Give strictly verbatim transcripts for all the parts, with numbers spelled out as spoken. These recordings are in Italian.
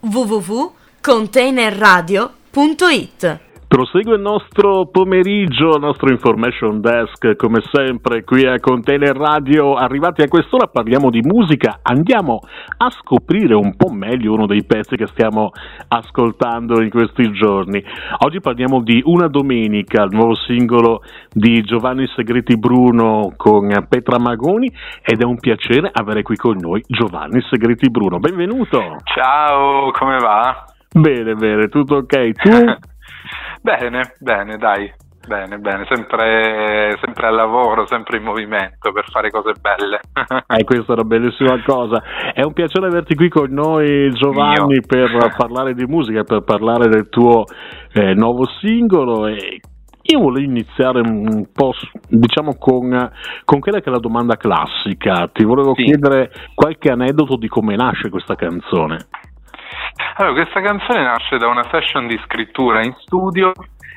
w w w punto container radio punto it. Prosegue il nostro pomeriggio, il nostro information desk, come sempre qui a Container Radio. Arrivati a quest'ora parliamo di musica, andiamo a scoprire un po' meglio uno dei pezzi che stiamo ascoltando in questi giorni. Oggi parliamo di Una domenica, il nuovo singolo di Giovanni Segreti Bruno con Petra Magoni, ed è un piacere avere qui con noi Giovanni Segreti Bruno. Benvenuto! Ciao, come va? Bene, bene, tutto ok. Tu? Bene, bene, dai, bene, bene, sempre, sempre al lavoro, sempre in movimento per fare cose belle. Eh, questa è una bellissima cosa. È un piacere averti qui con noi, Giovanni, Mio. per parlare di musica, per parlare del tuo eh, nuovo singolo. E io volevo iniziare un po', diciamo, con, con quella che è la domanda classica. Ti volevo sì. chiedere qualche aneddoto di come nasce questa canzone. Allora, questa canzone nasce da una session di scrittura in studio,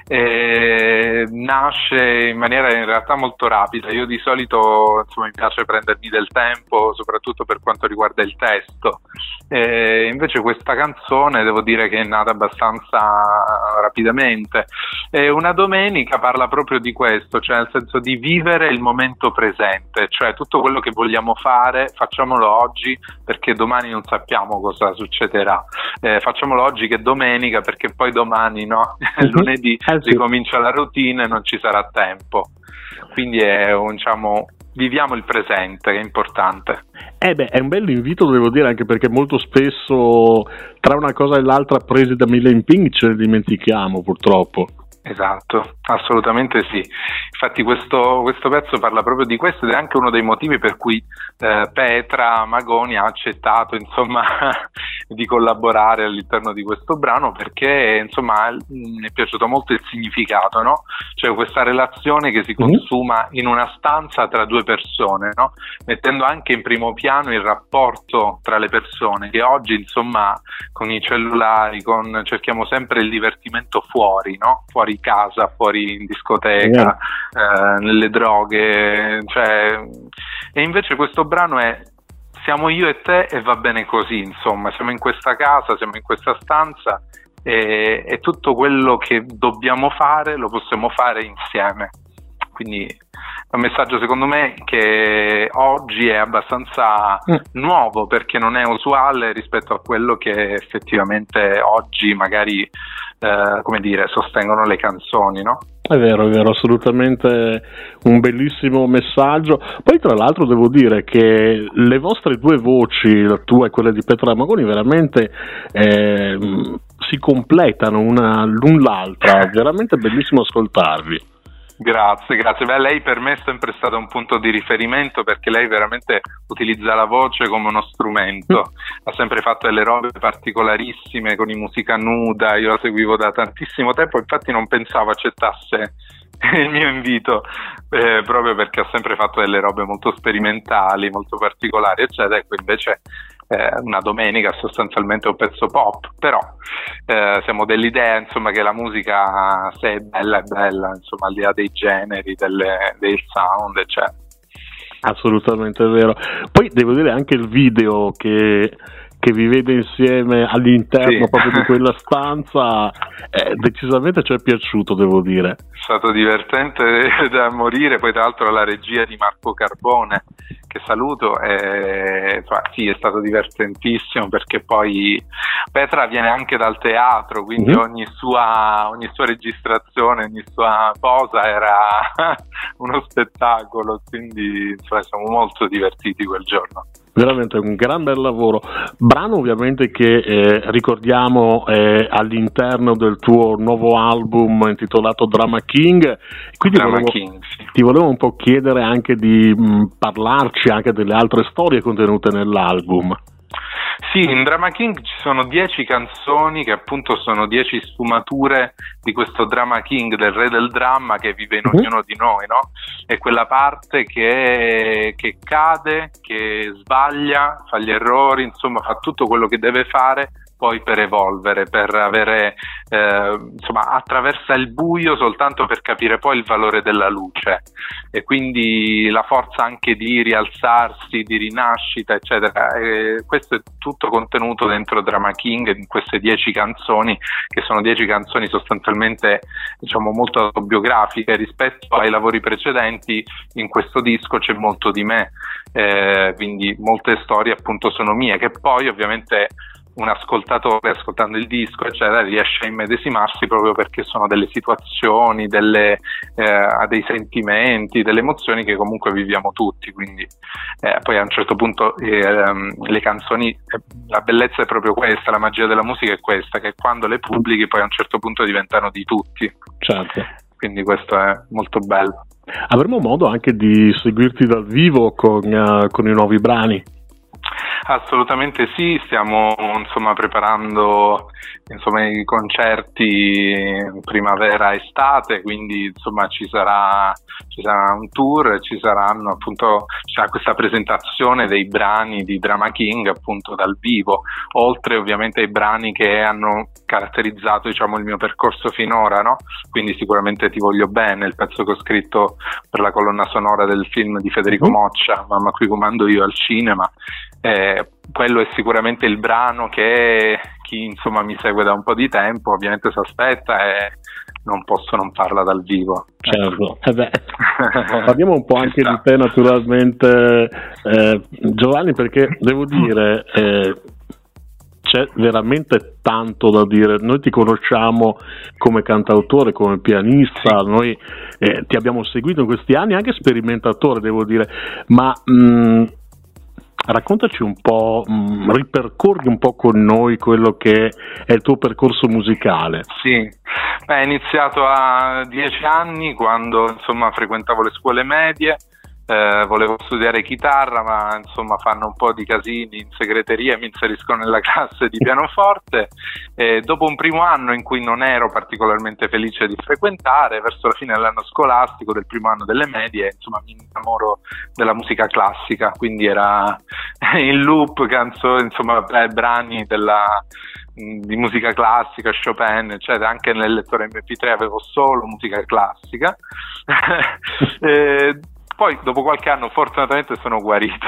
e nasce in maniera in realtà molto rapida. Io di solito, insomma, mi piace prendermi del tempo, soprattutto per quanto riguarda il testo. E invece questa canzone devo dire che è nata abbastanza rapidamente. E Una domenica parla proprio di questo, cioè nel senso di vivere il momento presente, cioè tutto quello che vogliamo fare facciamolo oggi, perché domani non sappiamo cosa succederà. Eh, facciamolo oggi che è domenica, perché poi domani, no, lunedì ricomincia la routine e non ci sarà tempo. Quindi è un, diciamo, viviamo il presente, che è importante. Eh beh, è un bel invito, devo dire, anche perché molto spesso tra una cosa e l'altra, presi da mille impegni, ce ne dimentichiamo purtroppo. Esatto, assolutamente sì. Infatti questo, questo pezzo parla proprio di questo, ed è anche uno dei motivi per cui eh, Petra Magoni ha accettato, insomma, di collaborare all'interno di questo brano, perché, insomma, mi è piaciuto molto il significato, no? Cioè questa relazione che si consuma in una stanza tra due persone, no? Mettendo anche in primo piano il rapporto tra le persone, che oggi, insomma, con i cellulari, con, cerchiamo sempre il divertimento fuori, no? Fuori casa, fuori in discoteca, yeah. eh, nelle droghe, cioè, e invece questo brano è siamo io e te e va bene così, insomma, siamo in questa casa, siamo in questa stanza e, e tutto quello che dobbiamo fare lo possiamo fare insieme. Quindi è un messaggio, secondo me, che oggi è abbastanza mm. nuovo, perché non è usuale rispetto a quello che effettivamente oggi magari, eh, come dire, sostengono le canzoni, no? È vero, è vero, assolutamente un bellissimo messaggio. Poi tra l'altro devo dire che le vostre due voci, la tua e quella di Petra Magoni, veramente eh, si completano una l'un l'altra, veramente bellissimo ascoltarvi. Grazie, grazie. Beh, lei per me è sempre stata un punto di riferimento, perché lei veramente utilizza la voce come uno strumento. Mm. Ha sempre fatto delle robe particolarissime con i musica nuda, io la seguivo da tantissimo tempo, infatti non pensavo accettasse il mio invito, eh, proprio perché ha sempre fatto delle robe molto sperimentali, molto particolari, eccetera. Ecco, invece eh, Una domenica sostanzialmente è un pezzo pop, però eh, siamo dell'idea, insomma, che la musica, se è bella è bella, insomma, al di là dei generi, delle, dei sound, eccetera. Assolutamente vero. Poi devo dire anche il video che che vi vede insieme all'interno sì. proprio di quella stanza, eh, decisamente ci è piaciuto, devo dire. È stato divertente da morire. Poi tra l'altro la regia di Marco Carbone, che saluto, e, cioè, sì, è stato divertentissimo, perché poi Petra viene anche dal teatro, quindi mm-hmm. ogni sua ogni sua registrazione, ogni sua posa era uno spettacolo, quindi cioè, siamo molto divertiti quel giorno. Veramente un gran bel lavoro. Brano ovviamente che eh, ricordiamo eh, all'interno del tuo nuovo album intitolato Drama King. Quindi Drama volevo, King, sì. ti volevo un po' chiedere anche di mh, parlarci anche delle altre storie contenute nell'album. Sì, in Drama King ci sono dieci canzoni che appunto sono dieci sfumature di questo Drama King, del re del dramma che vive in ognuno uh-huh. di noi, no? È quella parte che, che cade, che sbaglia, fa gli errori, insomma fa tutto quello che deve fare poi per evolvere, per avere, eh, insomma, attraversa il buio soltanto per capire poi il valore della luce, e quindi la forza anche di rialzarsi, di rinascita, eccetera. E questo è tutto contenuto dentro Drama King, in queste dieci canzoni, che sono dieci canzoni sostanzialmente, diciamo, molto autobiografiche. Rispetto ai lavori precedenti, in questo disco c'è molto di me, eh, quindi molte storie appunto sono mie, che poi ovviamente un ascoltatore, ascoltando il disco, eccetera, riesce a immedesimarsi, proprio perché sono delle situazioni, delle, eh, dei sentimenti, delle emozioni che comunque viviamo tutti. Quindi eh, poi a un certo punto eh, le canzoni, eh, la bellezza è proprio questa, la magia della musica è questa, che quando le pubblichi poi a un certo punto diventano di tutti. Certo. Quindi questo è molto bello. Avremo modo anche di seguirti dal vivo con, uh, con i nuovi brani? Assolutamente sì, stiamo insomma preparando insomma i concerti primavera-estate, quindi insomma ci sarà ci sarà un tour, ci saranno appunto c'è questa presentazione dei brani di Drama King appunto dal vivo, oltre ovviamente ai brani che hanno caratterizzato, diciamo, il mio percorso finora, no? Quindi sicuramente Ti voglio bene, il pezzo che ho scritto per la colonna sonora del film di Federico Moccia, Mamma qui comando io al cinema. Eh, quello è sicuramente il brano che chi insomma mi segue da un po' di tempo ovviamente si aspetta, e non posso non farla dal vivo. Certo, eh beh, parliamo un po' anche di te naturalmente, eh, Giovanni, perché devo dire eh, c'è veramente tanto da dire. Noi ti conosciamo come cantautore, come pianista, sì. Noi eh, ti abbiamo seguito in questi anni, anche sperimentatore, devo dire, ma mh, raccontaci un po', mh, ripercorri un po' con noi quello che è il tuo percorso musicale. Sì, beh, è iniziato a dieci anni, quando insomma frequentavo le scuole medie. Eh, volevo studiare chitarra, ma insomma fanno un po' di casini in segreteria e mi inseriscono nella classe di pianoforte. E dopo un primo anno in cui non ero particolarmente felice di frequentare, verso la fine dell'anno scolastico, del primo anno delle medie, insomma mi innamoro della musica classica, quindi era in loop canzoni, insomma eh, brani della di musica classica, Chopin, eccetera. Anche nel lettore emme pi tre avevo solo musica classica. e, Poi dopo qualche anno fortunatamente sono guarito,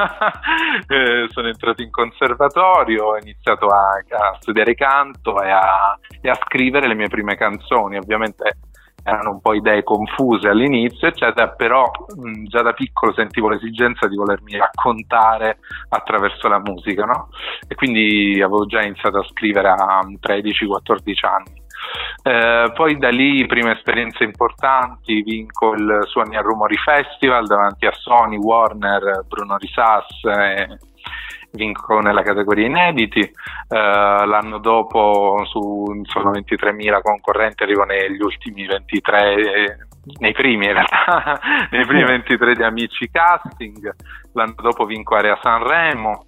eh, sono entrato in conservatorio, ho iniziato a, a studiare canto e a, e a scrivere le mie prime canzoni. Ovviamente erano un po' idee confuse all'inizio, eccetera, però mh, già da piccolo sentivo l'esigenza di volermi raccontare attraverso la musica, no? E quindi avevo già iniziato a scrivere a tredici quattordici anni. Eh, poi da lì prime esperienze importanti, vinco il Suoni a Rumori Festival davanti a Sony, Warner, Bruno Risas, e vinco nella categoria inediti. Eh, l'anno dopo su insomma ventitremila concorrenti arrivo negli ultimi ventitré, nei primi in realtà nei primi ventitré di Amici Casting. L'anno dopo vinco Area Sanremo.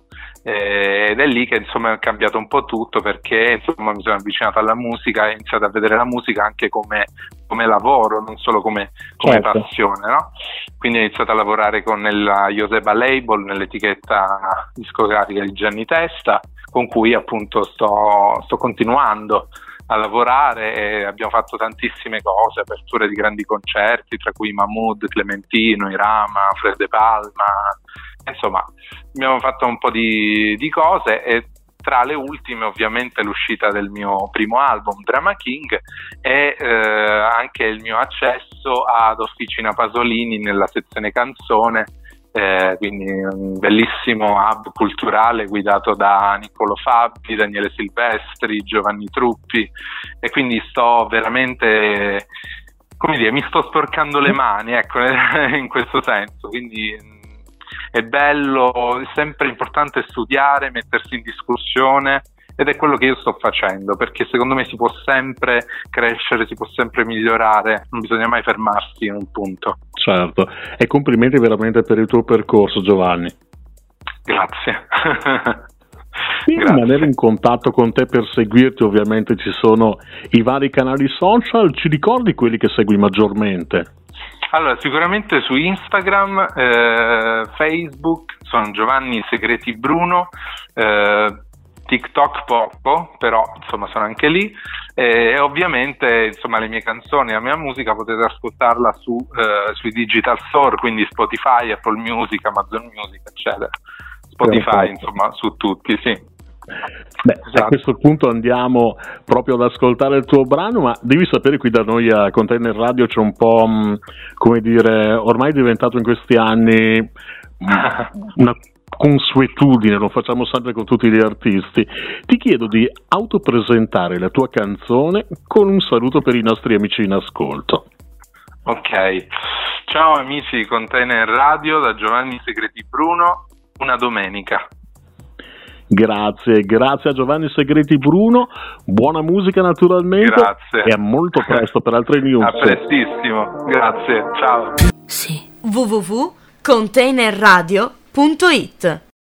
Ed è lì che insomma è cambiato un po' tutto, perché insomma mi sono avvicinato alla musica e ho iniziato a vedere la musica anche come, come lavoro, non solo come, come certo. passione, no? Quindi ho iniziato a lavorare con la Joseba Label, nell'etichetta discografica di Gianni Testa, con cui appunto sto, sto continuando a lavorare, e abbiamo fatto tantissime cose, aperture di grandi concerti, tra cui Mahmood, Clementino, Irama, Fred De Palma. Insomma, abbiamo fatto un po' di, di cose, e tra le ultime ovviamente l'uscita del mio primo album, Drama King, e eh, anche il mio accesso ad Officina Pasolini nella sezione canzone, eh, quindi un bellissimo hub culturale guidato da Niccolò Fabbri, Daniele Silvestri, Giovanni Truppi, e quindi sto veramente, come dire, mi sto sporcando le mani, ecco, in questo senso. Quindi è bello, è sempre importante studiare, mettersi in discussione, ed è quello che io sto facendo, perché secondo me si può sempre crescere, si può sempre migliorare, non bisogna mai fermarsi in un punto. Certo, e complimenti veramente per il tuo percorso, Giovanni. Grazie. Per rimanere in contatto con te, per seguirti ovviamente ci sono i vari canali social, ci ricordi quelli che segui maggiormente? Allora, sicuramente su Instagram, eh, Facebook, sono Giovanni Segreti Bruno, eh, TikTok poco, però insomma sono anche lì, e ovviamente insomma le mie canzoni, la mia musica potete ascoltarla su eh, sui digital store, quindi Spotify, Apple Music, Amazon Music, eccetera. Spotify, insomma, su tutti, sì. Beh, esatto. A questo punto andiamo proprio ad ascoltare il tuo brano, ma devi sapere, qui da noi a Container Radio c'è un po', mh, come dire, ormai è diventato in questi anni mh, una consuetudine, lo facciamo sempre con tutti gli artisti. Ti chiedo di autopresentare la tua canzone con un saluto per i nostri amici in ascolto. Ok, ciao amici di Container Radio, da Giovanni Segreti Bruno, una domenica. Grazie, grazie a Giovanni Segreti Bruno, buona musica naturalmente. Grazie. E a molto presto per altre news. A prestissimo, grazie, ciao. Sì. w w w punto container radio punto it